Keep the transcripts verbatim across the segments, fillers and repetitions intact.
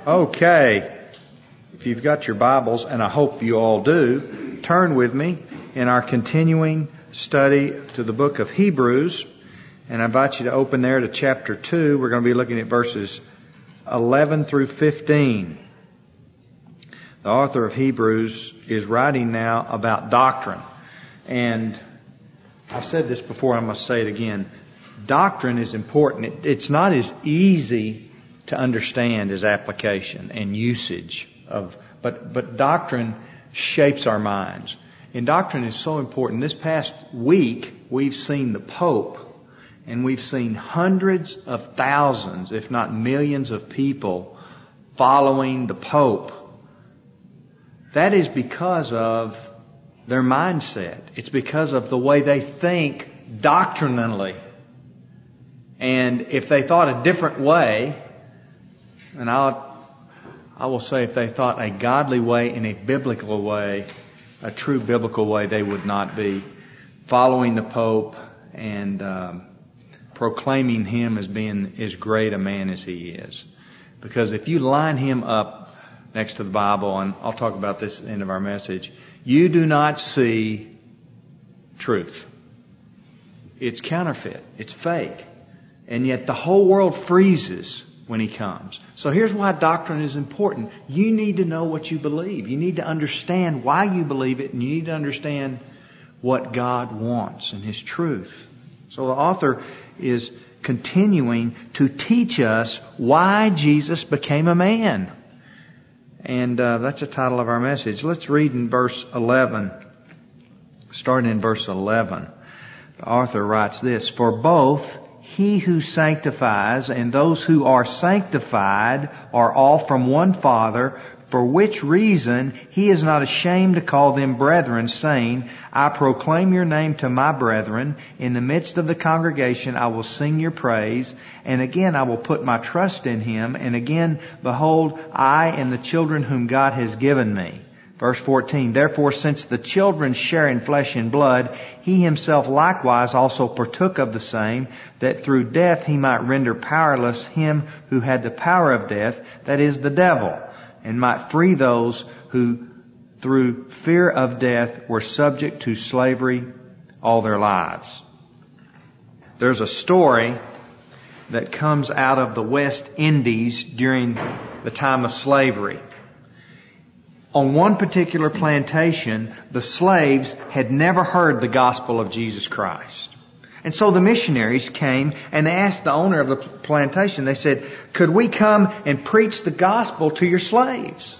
Okay, if you've got your Bibles, and I hope you all do, turn with me in our continuing study to the book of Hebrews, and I invite you to open there to chapter two. We're going to be looking at verses eleven through fifteen. The author of Hebrews is writing now about doctrine, and I've said this before, I must say it again. Doctrine is important. It's not as easy to understand as application and usage of, but, but doctrine shapes our minds. And doctrine is so important. This past week, we've seen the Pope, and we've seen hundreds of thousands, if not millions of people following the Pope. That is because of their mindset. It's because of the way they think doctrinally. And if they thought a different way, and I'll, I will say if they thought a godly way in a biblical way, a true biblical way, they would not be following the Pope and um, proclaiming him as being as great a man as he is. Because if you line him up next to the Bible, and I'll talk about this at the end of our message, you do not see truth. It's counterfeit. It's fake. And yet the whole world freezes when he comes. So here's why doctrine is important. You need to know what you believe. You need to understand why you believe it, and you need to understand what God wants and His truth. So the author is continuing to teach us why Jesus became a man. And uh, that's the title of our message. Let's read in verse eleven. Starting in verse eleven. The author writes this: For both He who sanctifies and those who are sanctified are all from one Father, for which reason He is not ashamed to call them brethren, saying, I proclaim your name to my brethren. In the midst of the congregation I will sing your praise. And again I will put my trust in Him. And again, behold, I and the children whom God has given me. Verse fourteen, Therefore, since the children share in flesh and blood, He Himself likewise also partook of the same, that through death He might render powerless him who had the power of death, that is, the devil, and might free those who through fear of death were subject to slavery all their lives. There's a story that comes out of the West Indies during the time of slavery. On one particular plantation, the slaves had never heard the gospel of Jesus Christ. And so the missionaries came and they asked the owner of the plantation, they said, could we come and preach the gospel to your slaves?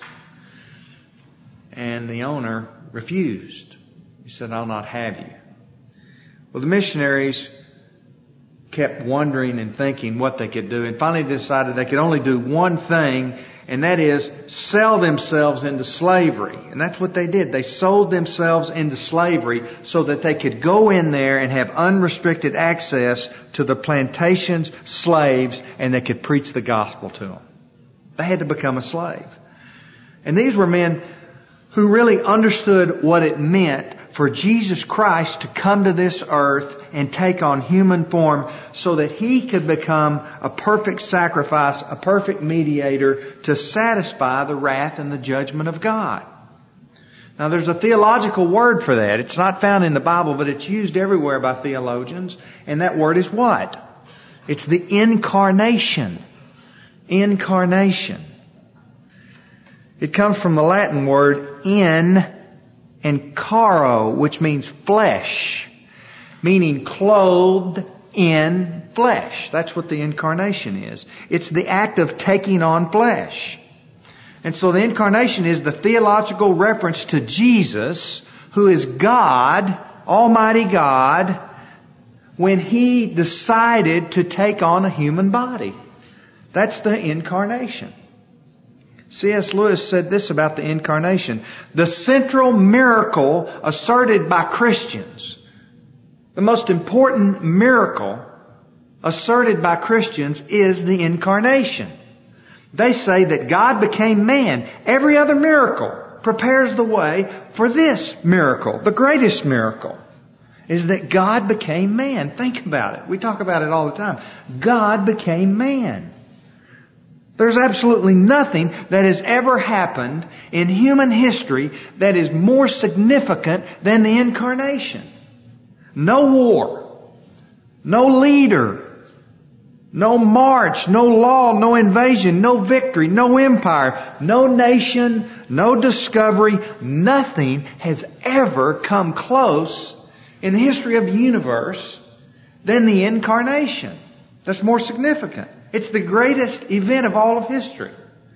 And the owner refused. He said, I'll not have you. Well, the missionaries kept wondering and thinking what they could do, and finally decided they could only do one thing, and that is sell themselves into slavery. And that's what they did. They sold themselves into slavery so that they could go in there and have unrestricted access to the plantation's slaves, and they could preach the gospel to them. They had to become a slave. And these were men who really understood what it meant for Jesus Christ to come to this earth and take on human form so that He could become a perfect sacrifice, a perfect mediator to satisfy the wrath and the judgment of God. Now there's a theological word for that. It's not found in the Bible, but it's used everywhere by theologians. And that word is what? It's the incarnation. Incarnation. It comes from the Latin word in and caro, which means flesh, meaning clothed in flesh. That's what the incarnation is. It's the act of taking on flesh. And so the incarnation is the theological reference to Jesus, who is God, Almighty God, when He decided to take on a human body. That's the incarnation. C S Lewis said this about the incarnation: the central miracle asserted by Christians, the most important miracle asserted by Christians is the incarnation. They say that God became man. Every other miracle prepares the way for this miracle. The greatest miracle is that God became man. Think about it. We talk about it all the time. God became man. There's absolutely nothing that has ever happened in human history that is more significant than the incarnation. No war, no leader, no march, no law, no invasion, no victory, no empire, no nation, no discovery. Nothing has ever come close in the history of the universe than the incarnation. That's more significant. It's the greatest event of all of history.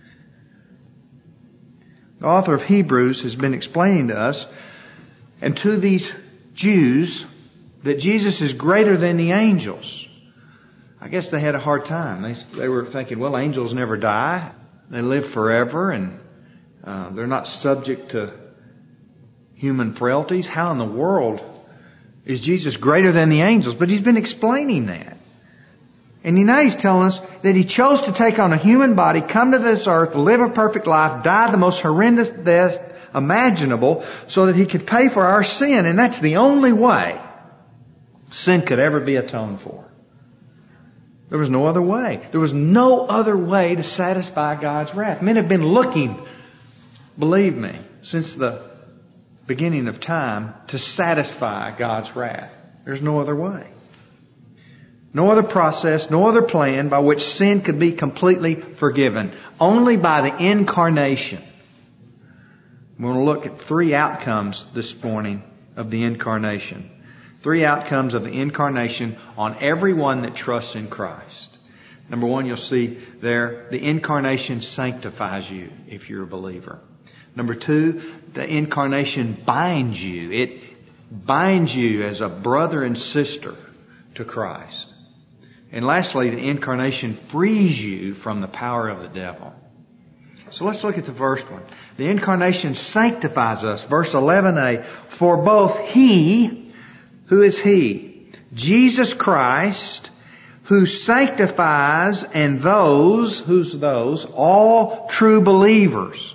The author of Hebrews has been explaining to us and to these Jews that Jesus is greater than the angels. I guess they had a hard time. They, they were thinking, well, angels never die. They live forever and uh, they're not subject to human frailties. How in the world is Jesus greater than the angels? But He's been explaining that. And now He's telling us that He chose to take on a human body, come to this earth, live a perfect life, die the most horrendous death imaginable so that He could pay for our sin. And that's the only way sin could ever be atoned for. There was no other way. There was no other way to satisfy God's wrath. Men have been looking, believe me, since the beginning of time to satisfy God's wrath. There's no other way. No other process, no other plan by which sin could be completely forgiven. Only by the incarnation. We're going to look at three outcomes this morning of the incarnation. Three outcomes of the incarnation on everyone that trusts in Christ. Number one, you'll see there, the incarnation sanctifies you if you're a believer. Number two, the incarnation binds you. It binds you as a brother and sister to Christ. And lastly, the incarnation frees you from the power of the devil. So let's look at the first one. The incarnation sanctifies us. Verse eleven a, for both He, who is He? Jesus Christ, who sanctifies, and those, who's those? All true believers.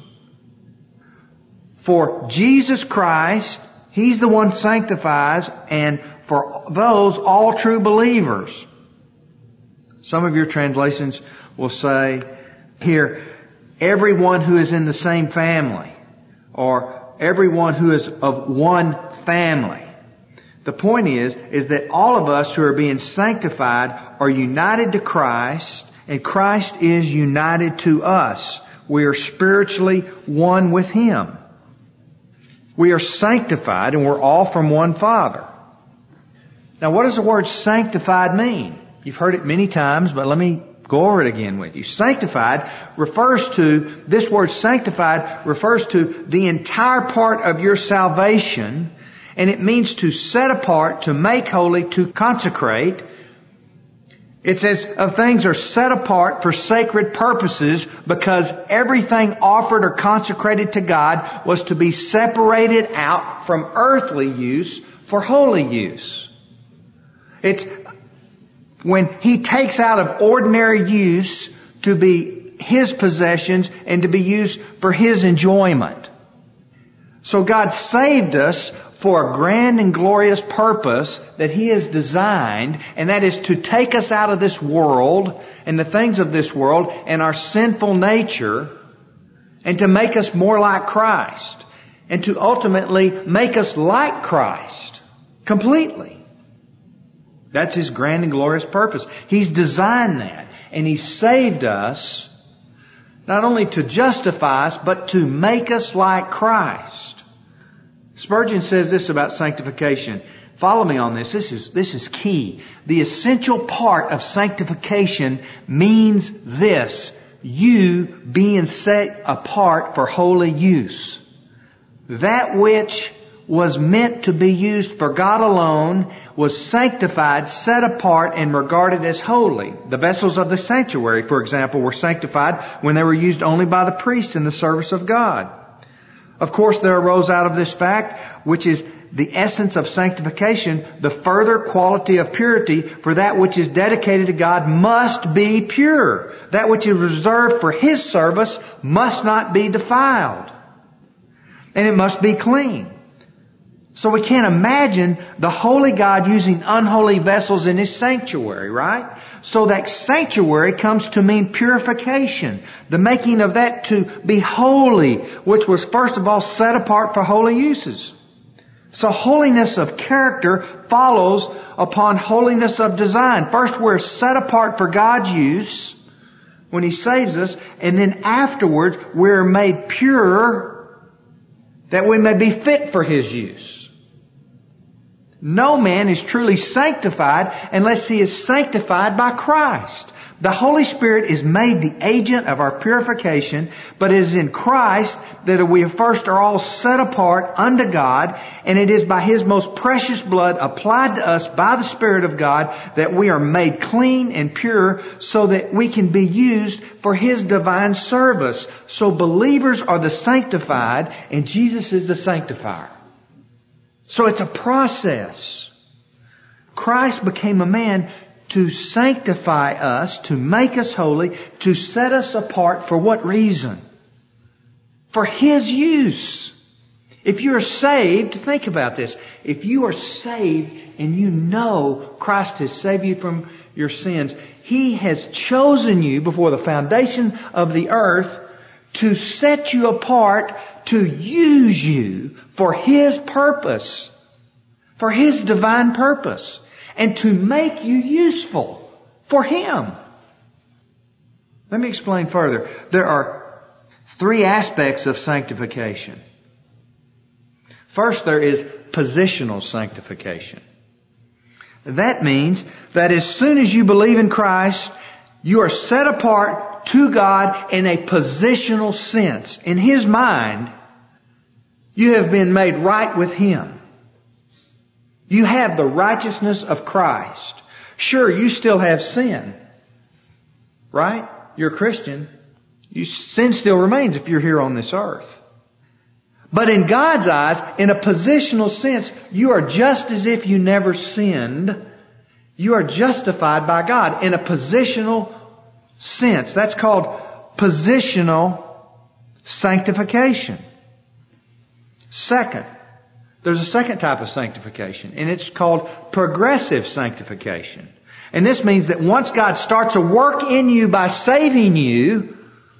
For Jesus Christ, He's the one who sanctifies, and for those, all true believers. Some of your translations will say here, everyone who is in the same family, or everyone who is of one family. The point is, is that all of us who are being sanctified are united to Christ, and Christ is united to us. We are spiritually one with Him. We are sanctified, and we're all from one Father. Now, what does the word sanctified mean? You've heard it many times, but let me go over it again with you. Sanctified refers to, this word sanctified refers to the entire part of your salvation, and it means to set apart, to make holy, to consecrate. It's as if things are set apart for sacred purposes because everything offered or consecrated to God was to be separated out from earthly use for holy use. It's when He takes out of ordinary use to be His possessions and to be used for His enjoyment. So God saved us for a grand and glorious purpose that He has designed, and that is to take us out of this world and the things of this world and our sinful nature, and to make us more like Christ, and to ultimately make us like Christ completely. That's His grand and glorious purpose. He's designed that, and He saved us not only to justify us, but to make us like Christ. Spurgeon says this about sanctification. Follow me on this. This is, this is key. The essential part of sanctification means this: you being set apart for holy use. That which was meant to be used for God alone was sanctified, set apart, and regarded as holy. The vessels of the sanctuary, for example, were sanctified when they were used only by the priests in the service of God. Of course, there arose out of this fact, which is the essence of sanctification, the further quality of purity, for that which is dedicated to God must be pure. That which is reserved for His service must not be defiled. And it must be clean. So we can't imagine the holy God using unholy vessels in His sanctuary, right? So that sanctuary comes to mean purification. The making of that to be holy, which was first of all set apart for holy uses. So holiness of character follows upon holiness of design. First we're set apart for God's use when He saves us, and then afterwards we're made pure that we may be fit for His use. No man is truly sanctified unless he is sanctified by Christ. The Holy Spirit is made the agent of our purification, but it is in Christ that we first are all set apart unto God, and it is by His most precious blood applied to us by the Spirit of God that we are made clean and pure so that we can be used for His divine service. So believers are the sanctified, and Jesus is the sanctifier. So it's a process. Christ became a man to sanctify us, to make us holy, to set us apart for what reason? For His use. If you are saved, think about this. If you are saved and you know Christ has saved you from your sins, He has chosen you before the foundation of the earth to set you apart, to use you for His purpose, for His divine purpose, and to make you useful for Him. Let me explain further. There are three aspects of sanctification. First, there is positional sanctification. That means that as soon as you believe in Christ, you are set apart to God in a positional sense. In His mind, you have been made right with Him. You have the righteousness of Christ. Sure, you still have sin. Right? You're a Christian. You, sin still remains if you're here on this earth. But in God's eyes, in a positional sense, you are just as if you never sinned. You are justified by God in a positional sense. That's called positional sanctification. Second, there's a second type of sanctification, and it's called progressive sanctification. And this means that once God starts a work in you by saving you,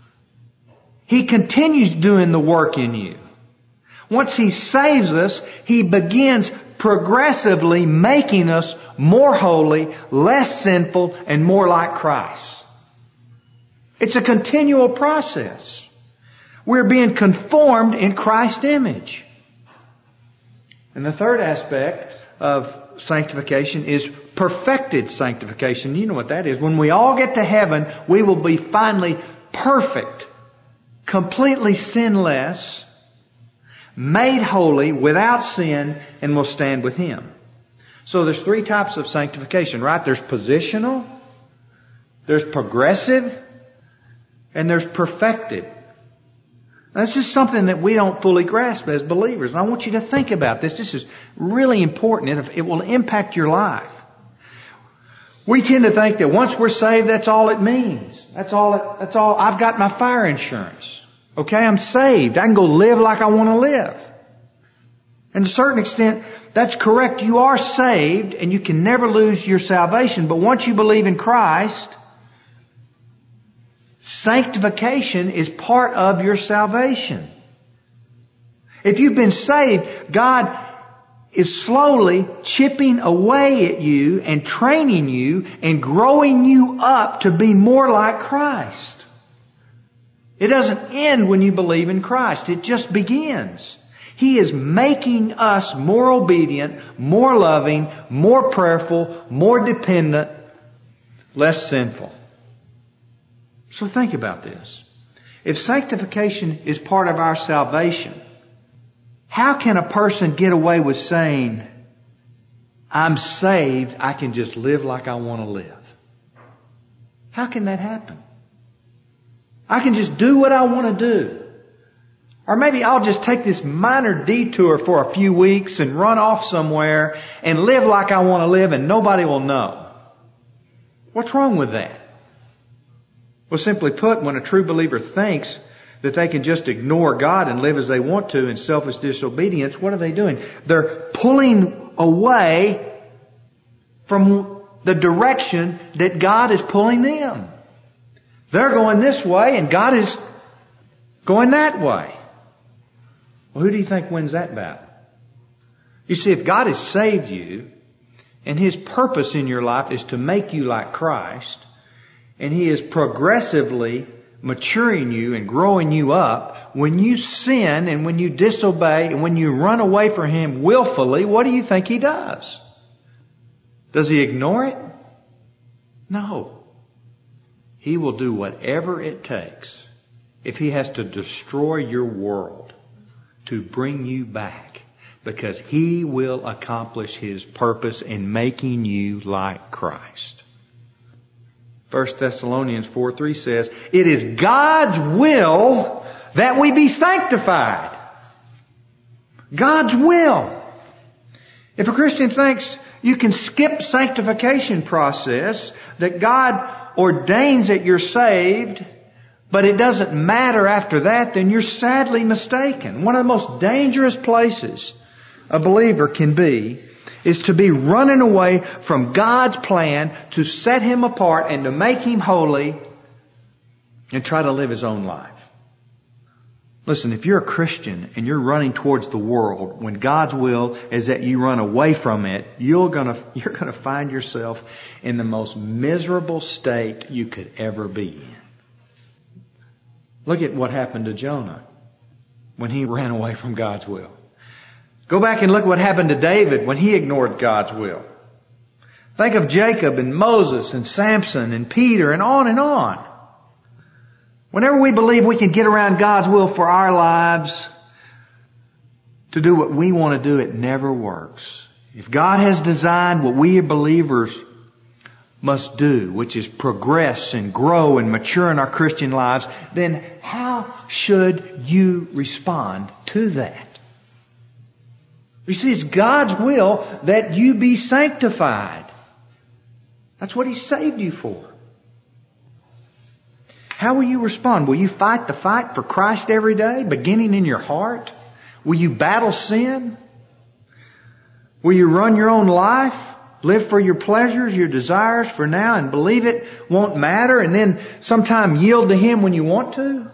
He continues doing the work in you. Once He saves us, He begins progressively making us more holy, less sinful, and more like Christ. It's a continual process. We're being conformed in Christ's image. And the third aspect of sanctification is perfected sanctification. You know what that is. When we all get to heaven, we will be finally perfect, completely sinless, made holy, without sin, and will stand with Him. So there's three types of sanctification, right? There's positional, there's progressive, and there's perfected. This is something that we don't fully grasp as believers. And I want you to think about this. This is really important. It will impact your life. We tend to think that once we're saved, that's all it means. That's all, it, that's all. I've got my fire insurance. Okay, I'm saved. I can go live like I want to live. And to a certain extent, that's correct. You are saved and you can never lose your salvation. But once you believe in Christ, sanctification is part of your salvation. If you've been saved, God is slowly chipping away at you and training you and growing you up to be more like Christ. It doesn't end when you believe in Christ. It just begins. He is making us more obedient, more loving, more prayerful, more dependent, less sinful. So think about this. If sanctification is part of our salvation, how can a person get away with saying, I'm saved, I can just live like I want to live? How can that happen? I can just do what I want to do. Or maybe I'll just take this minor detour for a few weeks and run off somewhere and live like I want to live and nobody will know. What's wrong with that? Well, simply put, when a true believer thinks that they can just ignore God and live as they want to in selfish disobedience, what are they doing? They're pulling away from the direction that God is pulling them. They're going this way and God is going that way. Well, who do you think wins that battle? You see, if God has saved you and His purpose in your life is to make you like Christ, and He is progressively maturing you and growing you up, when you sin and when you disobey and when you run away from Him willfully, what do you think He does? Does He ignore it? No. He will do whatever it takes if He has to destroy your world to bring you back, because He will accomplish His purpose in making you like Christ. First Thessalonians four three says, it is God's will that we be sanctified. God's will. If a Christian thinks you can skip sanctification process, that God ordains that you're saved, but it doesn't matter after that, then you're sadly mistaken. One of the most dangerous places a believer can be is to be running away from God's plan to set Him apart and to make Him holy and try to live His own life. Listen, if you're a Christian and you're running towards the world when God's will is that you run away from it, you're gonna, you're gonna find yourself in the most miserable state you could ever be in. Look at what happened to Jonah when he ran away from God's will. Go back and look what happened to David when he ignored God's will. Think of Jacob and Moses and Samson and Peter and on and on. Whenever we believe we can get around God's will for our lives to do what we want to do, it never works. If God has designed what we believers must do, which is progress and grow and mature in our Christian lives, then how should you respond to that? You see, it's God's will that you be sanctified. That's what He saved you for. How will you respond? Will you fight the fight for Christ every day, beginning in your heart? Will you battle sin? Will you run your own life, live for your pleasures, your desires for now, and believe it won't matter, and then sometime yield to Him when you want to?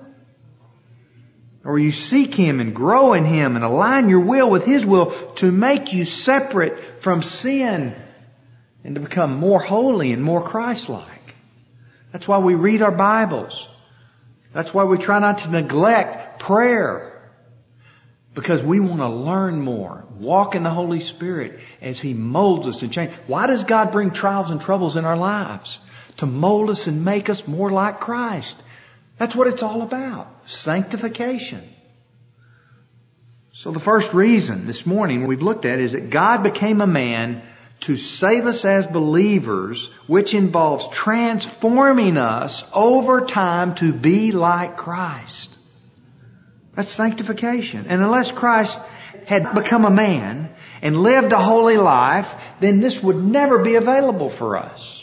Or you seek Him and grow in Him and align your will with His will to make you separate from sin and to become more holy and more Christ-like? That's why we read our Bibles. That's why we try not to neglect prayer. Because we want to learn more, walk in the Holy Spirit as He molds us and changes. Why does God bring trials and troubles in our lives? To mold us and make us more like Christ. That's what it's all about. Sanctification. So the first reason this morning we've looked at is that God became a man to save us as believers, which involves transforming us over time to be like Christ. That's sanctification. And unless Christ had become a man and lived a holy life, then this would never be available for us.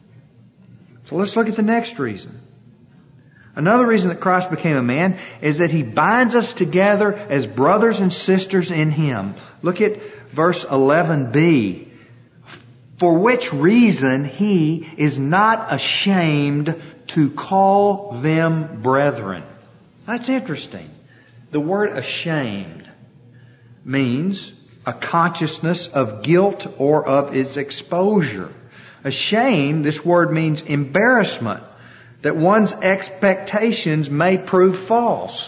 So let's look at the next reason. Another reason that Christ became a man is that He binds us together as brothers and sisters in Him. Look at verse eleven b. For which reason He is not ashamed to call them brethren. That's interesting. The word ashamed means a consciousness of guilt or of its exposure. Ashamed, this word means embarrassment, that one's expectations may prove false.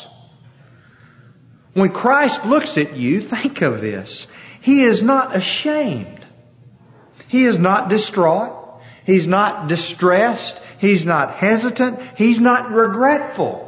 When Christ looks at you, think of this. He is not ashamed. He is not distraught. He's not distressed. He's not hesitant. He's not regretful.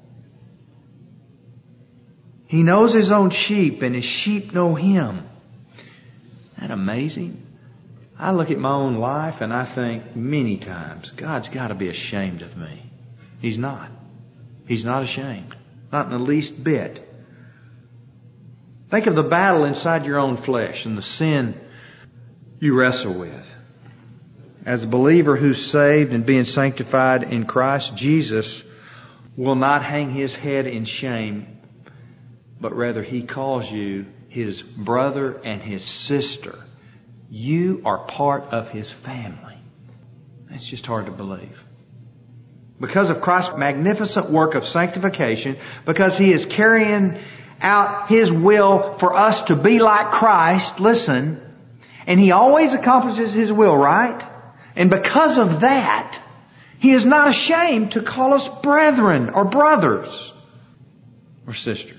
He knows His own sheep and His sheep know Him. Isn't that amazing? I look at my own life and I think many times, God's got to be ashamed of me. He's not. He's not ashamed. Not in the least bit. Think of the battle inside your own flesh and the sin you wrestle with. As a believer who's saved and being sanctified in Christ Jesus, will not hang his head in shame, but rather he calls you his brother and his sister. You are part of his family. That's just hard to believe. Because of Christ's magnificent work of sanctification, because he is carrying out his will for us to be like Christ, listen, and he always accomplishes his will, right? And because of that, he is not ashamed to call us brethren or brothers or sisters.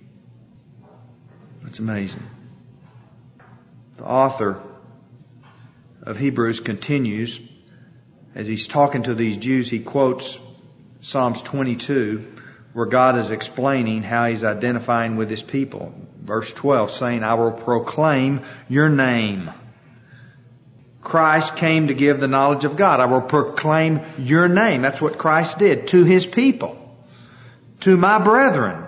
It's amazing. The author of Hebrews continues. As he's talking to these Jews, he quotes Psalms twenty-two, where God is explaining how he's identifying with his people. Verse twelve, saying, I will proclaim your name. Christ came to give the knowledge of God. I will proclaim your name. That's what Christ did to his people, to my brethren.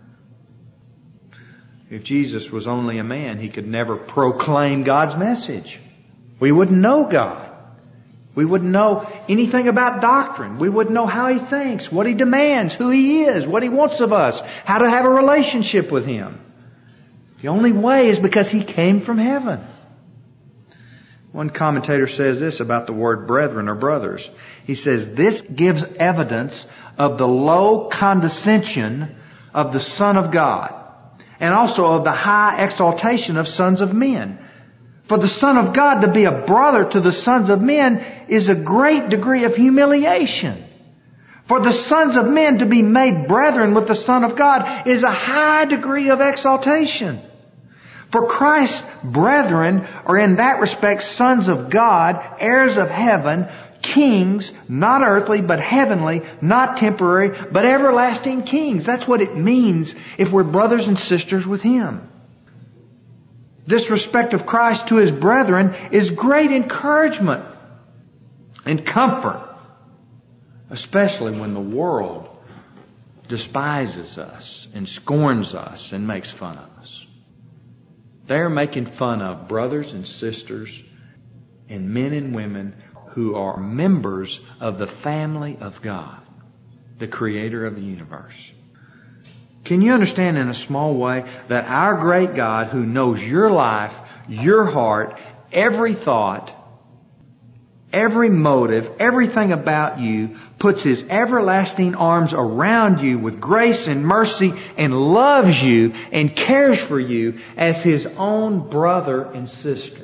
If Jesus was only a man, he could never proclaim God's message. We wouldn't know God. We wouldn't know anything about doctrine. We wouldn't know how he thinks, what he demands, who he is, what he wants of us, how to have a relationship with him. The only way is because he came from heaven. One commentator says this about the word brethren or brothers. He says, this gives evidence of the low condescension of the Son of God, and also of the high exaltation of sons of men. For the Son of God to be a brother to the sons of men is a great degree of humiliation. For the sons of men to be made brethren with the Son of God is a high degree of exaltation. For Christ's brethren are in that respect sons of God, heirs of heaven, kings, not earthly, but heavenly, not temporary, but everlasting kings. That's what it means if we're brothers and sisters with him. This respect of Christ to his brethren is great encouragement and comfort, especially when the world despises us and scorns us and makes fun of us. They're making fun of brothers and sisters and men and women who are members of the family of God, the Creator of the universe. Can you understand in a small way that our great God, who knows your life, your heart, every thought, every motive, everything about you, puts his everlasting arms around you with grace and mercy and loves you and cares for you as his own brother and sister?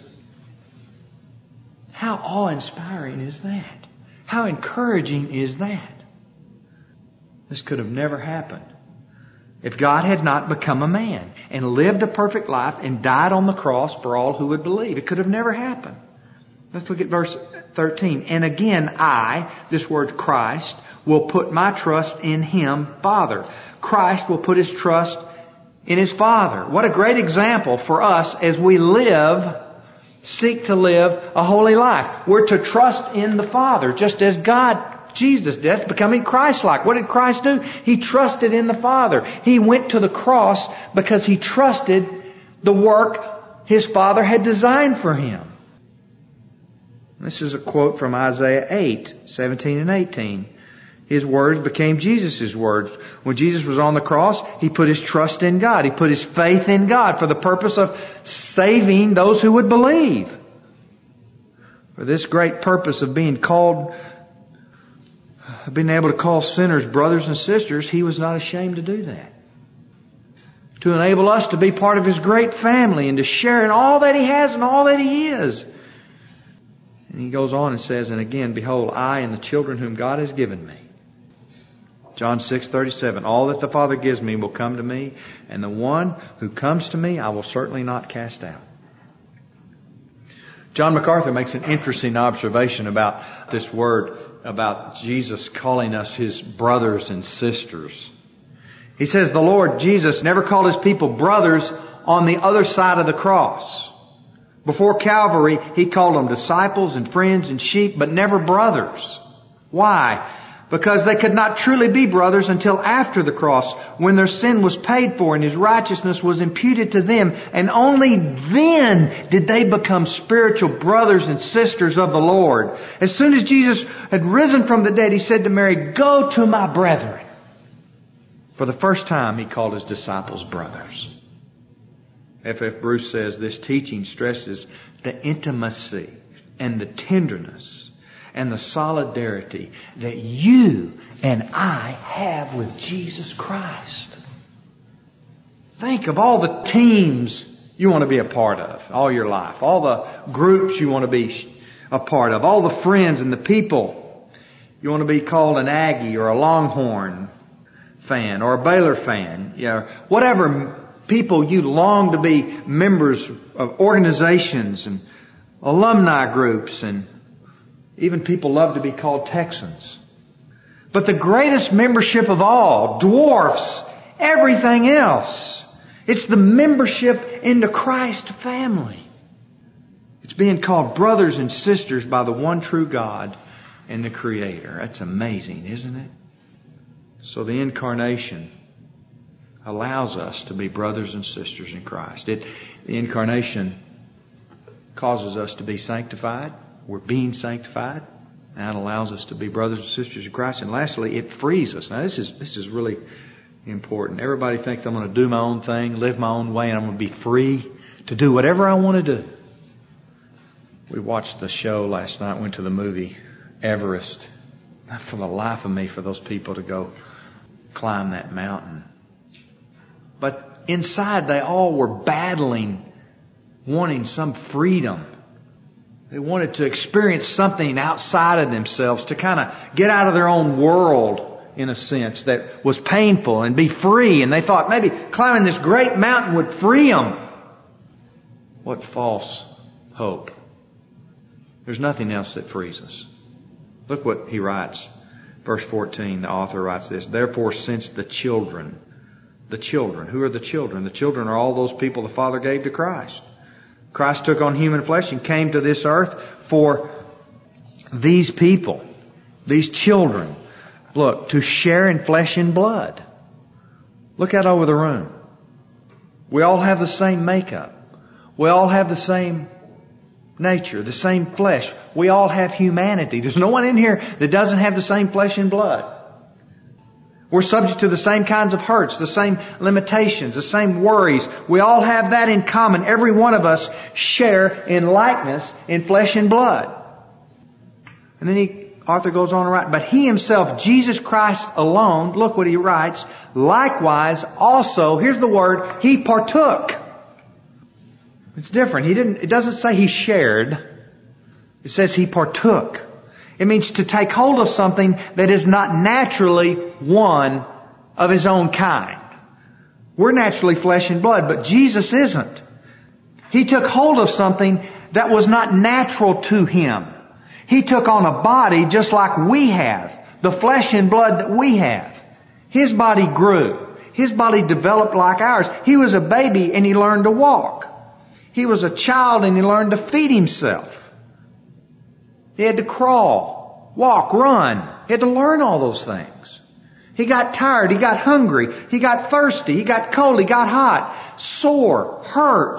How awe-inspiring is that? How encouraging is that? This could have never happened if God had not become a man and lived a perfect life and died on the cross for all who would believe. It could have never happened. Let's look at verse thirteen. And again, I, this word Christ, will put my trust in him, Father. Christ will put his trust in his Father. What a great example for us as we live, seek to live a holy life. We're to trust in the Father, just as God, Jesus did, becoming Christ-like. What did Christ do? He trusted in the Father. He went to the cross because he trusted the work his Father had designed for him. This is a quote from Isaiah eight, seventeen and eighteen. His words became Jesus' words. When Jesus was on the cross, he put his trust in God. He put his faith in God for the purpose of saving those who would believe. For this great purpose of being called, being able to call sinners brothers and sisters, he was not ashamed to do that. To enable us to be part of his great family and to share in all that he has and all that he is. And he goes on and says, and again, behold, I and the children whom God has given me. John six thirty-seven, all that the Father gives me will come to me, and the one who comes to me I will certainly not cast out. John MacArthur makes an interesting observation about this word, about Jesus calling us his brothers and sisters. He says the Lord Jesus never called his people brothers on the other side of the cross. Before Calvary, he called them disciples and friends and sheep, but never brothers. Why? Because they could not truly be brothers until after the cross, when their sin was paid for and his righteousness was imputed to them. And only then did they become spiritual brothers and sisters of the Lord. As soon as Jesus had risen from the dead, he said to Mary, go to my brethren. For the first time, He called His disciples brothers. F F Bruce says this teaching stresses the intimacy and the tenderness and the solidarity that you and I have with Jesus Christ. Think of all the teams you want to be a part of all your life, all the groups you want to be a part of, all the friends and the people. You want to be called an Aggie or a Longhorn fan or a Baylor fan, you know, whatever people you long to be members of organizations and alumni groups, and even people love to be called Texans. But the greatest membership of all dwarfs everything else. It's the membership into Christ's family. It's being called brothers and sisters by the one true God and the Creator. That's amazing, isn't it? So the incarnation allows us to be brothers and sisters in Christ. It, the incarnation causes us to be sanctified. We're being sanctified. And it allows us to be brothers and sisters in Christ. And lastly, it frees us. Now this is, this is really important. Everybody thinks I'm going to do my own thing, live my own way, and I'm going to be free to do whatever I want to do. We watched the show last night, went to the movie Everest. Not for the life of me for those people to go climb that mountain. But inside they all were battling, wanting some freedom. They wanted to experience something outside of themselves, to kind of get out of their own world, in a sense, that was painful, and be free. And they thought maybe climbing this great mountain would free them. What false hope. There's nothing else that frees us. Look what he writes. Verse fourteen, the author writes this. Therefore, since the children, the children, who are the children? The children are all those people the Father gave to Christ. Christ took on human flesh and came to this earth for these people, these children. Look, to share in flesh and blood. Look out over the room. We all have the same makeup. We all have the same nature, the same flesh. We all have humanity. There's no one in here that doesn't have the same flesh and blood. We're subject to the same kinds of hurts, the same limitations, the same worries. We all have that in common. Every one of us share in likeness in flesh and blood. And then he, Arthur goes on to write, but He Himself, Jesus Christ alone, look what he writes, likewise also, here's the word, He partook. It's different. He didn't, it doesn't say He shared. It says He partook. It means to take hold of something that is not naturally one of His own kind. We're naturally flesh and blood, but Jesus isn't. He took hold of something that was not natural to Him. He took on a body just like we have, the flesh and blood that we have. His body grew. His body developed like ours. He was a baby and He learned to walk. He was a child and He learned to feed Himself. He had to crawl, walk, run. He had to learn all those things. He got tired. He got hungry. He got thirsty. He got cold. He got hot, sore, hurt.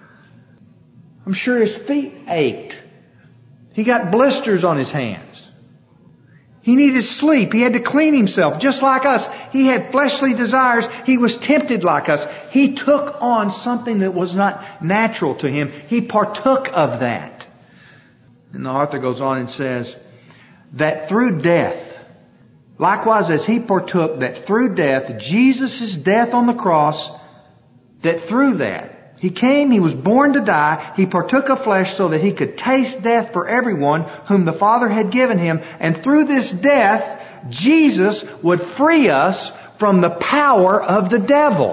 I'm sure His feet ached. He got blisters on His hands. He needed sleep. He had to clean Himself just like us. He had fleshly desires. He was tempted like us. He took on something that was not natural to Him. He partook of that. And the author goes on and says that through death, likewise as He partook, that through death, Jesus' death on the cross, that through that, He came, He was born to die, He partook of flesh so that He could taste death for everyone whom the Father had given Him. And through this death, Jesus would free us from the power of the devil.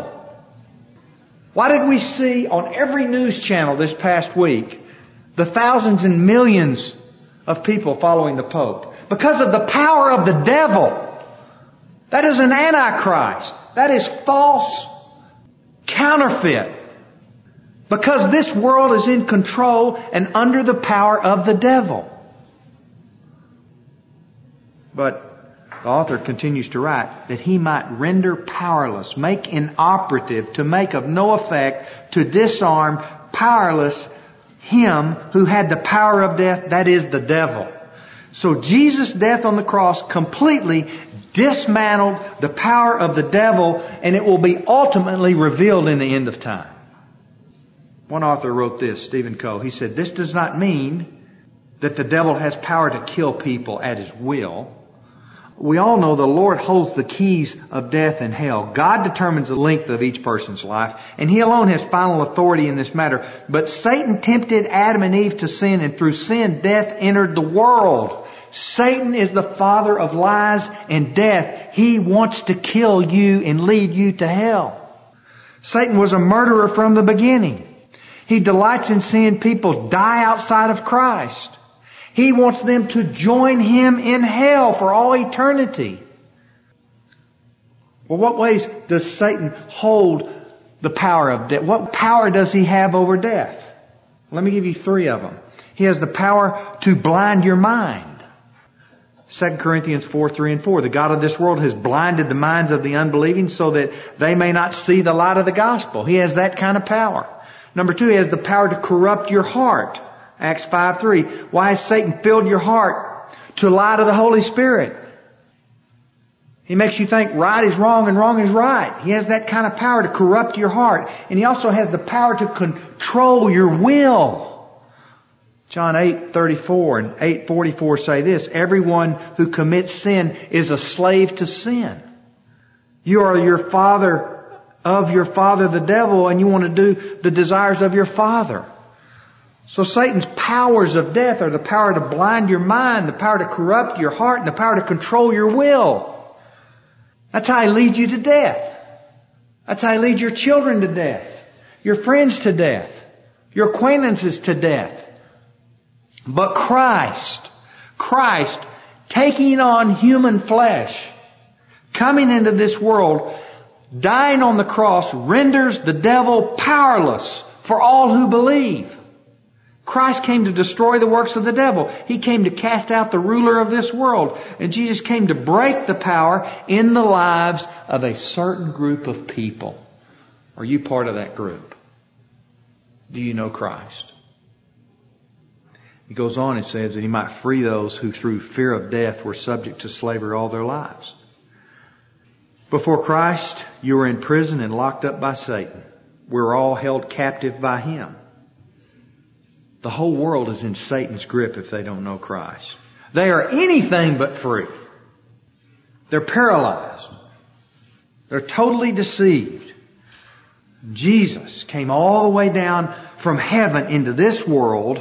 Why did we see on every news channel this past week the thousands and millions of people following the Pope? Because of the power of the devil. That is an antichrist. That is false, counterfeit. Because this world is in control and under the power of the devil. But the author continues to write that He might render powerless, make inoperative, to make of no effect, to disarm, powerless, him who had the power of death, that is the devil. So Jesus' death on the cross completely dismantled the power of the devil, and it will be ultimately revealed in the end of time. One author wrote this, Stephen Coe. He said, "This does not mean that the devil has power to kill people at his will. We all know the Lord holds the keys of death and hell. God determines the length of each person's life, and He alone has final authority in this matter. But Satan tempted Adam and Eve to sin, and through sin, death entered the world. Satan is the father of lies and death. He wants to kill you and lead you to hell. Satan was a murderer from the beginning. He delights in seeing people die outside of Christ. He wants them to join him in hell for all eternity." Well, what ways does Satan hold the power of death? What power does he have over death? Let me give you three of them. He has the power to blind your mind. Second Corinthians four, three and four. "The God of this world has blinded the minds of the unbelieving so that they may not see the light of the gospel." He has that kind of power. Number two, he has the power to corrupt your heart. Acts five, three. "Why has Satan filled your heart to lie to the Holy Spirit?" He makes you think right is wrong and wrong is right. He has that kind of power to corrupt your heart. And he also has the power to control your will. John eight, thirty-four and eight, forty-four say this, "Everyone who commits sin is a slave to sin." You are your father of your father the devil, and you want to do the desires of your father. So Satan's powers of death are the power to blind your mind, the power to corrupt your heart, and the power to control your will. That's how he leads you to death. That's how he leads your children to death, your friends to death, your acquaintances to death. But Christ, Christ taking on human flesh, coming into this world, dying on the cross, renders the devil powerless for all who believe. Christ came to destroy the works of the devil. He came to cast out the ruler of this world. And Jesus came to break the power in the lives of a certain group of people. Are you part of that group? Do you know Christ? He goes on and says that He might free those who through fear of death were subject to slavery all their lives. Before Christ, you were in prison and locked up by Satan. We're all held captive by him. The whole world is in Satan's grip if they don't know Christ. They are anything but free. They're paralyzed. They're totally deceived. Jesus came all the way down from heaven into this world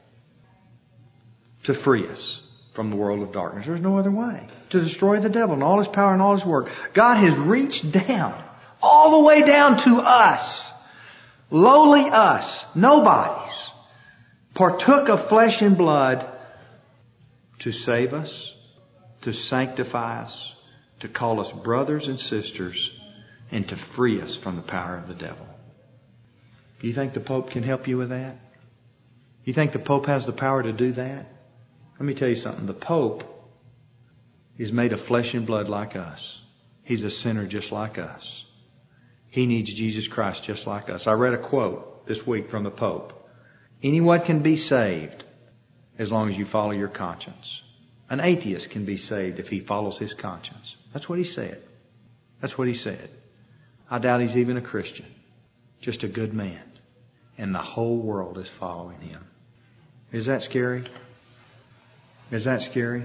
to free us from the world of darkness. There's no other way. To destroy the devil and all his power and all his work. God has reached down, all the way down to us. Lowly us, nobodies, partook of flesh and blood to save us, to sanctify us, to call us brothers and sisters, and to free us from the power of the devil. Do you think the Pope can help you with that? You think the Pope has the power to do that? Let me tell you something. The Pope is made of flesh and blood like us. He's a sinner just like us. He needs Jesus Christ just like us. I read a quote this week from the Pope. Anyone can be saved as long as you follow your conscience. An atheist can be saved if he follows his conscience. That's what he said. That's what he said. I doubt he's even a Christian. Just a good man. And the whole world is following him. Is that scary? Is that scary?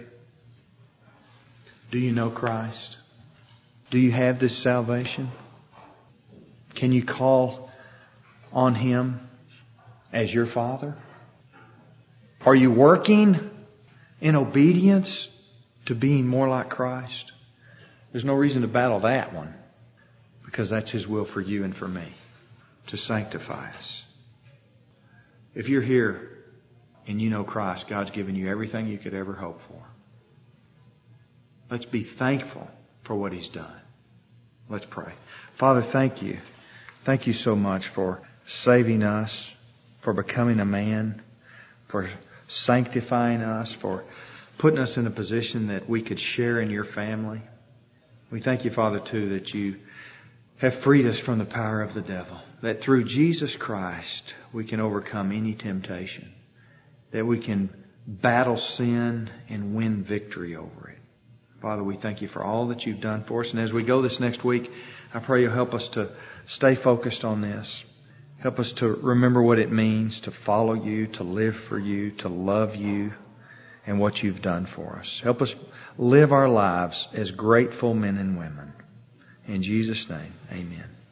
Do you know Christ? Do you have this salvation? Can you call on Him as your Father? Are you working in obedience to being more like Christ? There's no reason to battle that one, because that's His will for you and for me, to sanctify us. If you're here and you know Christ, God's given you everything you could ever hope for. Let's be thankful for what He's done. Let's pray. Father, thank you. Thank you so much for saving us, for becoming a man, for sanctifying us, for putting us in a position that we could share in your family. We thank you, Father, too, that you have freed us from the power of the devil, that through Jesus Christ we can overcome any temptation, that we can battle sin and win victory over it. Father, we thank you for all that you've done for us. And as we go this next week, I pray you'll help us to stay focused on this. Help us to remember what it means to follow you, to live for you, to love you, and what you've done for us. Help us live our lives as grateful men and women. In Jesus' name, amen.